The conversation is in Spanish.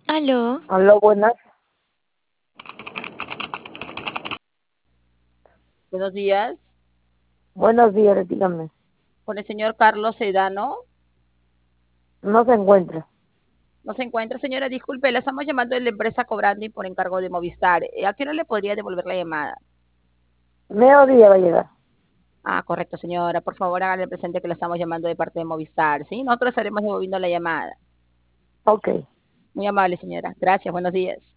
Aló, Hola, buenas. Buenos días, Buenos días, dígame. con el señor Carlos Sedano. No se encuentra. No se encuentra, señora, disculpe, la estamos llamando de la empresa cobrando y por encargo de Movistar. ¿A qué hora le podría devolver la llamada? Mediodía va a llegar. Ah, correcto, señora. Por favor, hágale presente que la estamos llamando de parte de Movistar, ¿sí? Nosotros estaremos devolviendo la llamada. Ok. Muy amable, señora. Gracias, buenos días.